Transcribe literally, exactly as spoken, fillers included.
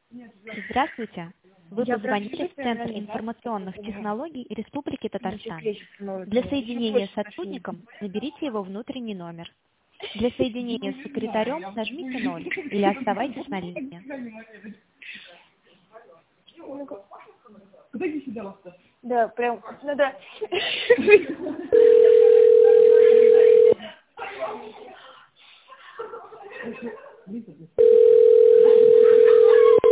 Здравствуйте. Вы Я позвонили в просто Центр реально, да? информационных технологий Республики Татарстан. Встречу становится. Для Еще соединения больше с сложнее. сотрудником наберите его внутренний номер. Для соединения с секретарем нажмите ноль или оставайтесь на линии. Да, прям, надо.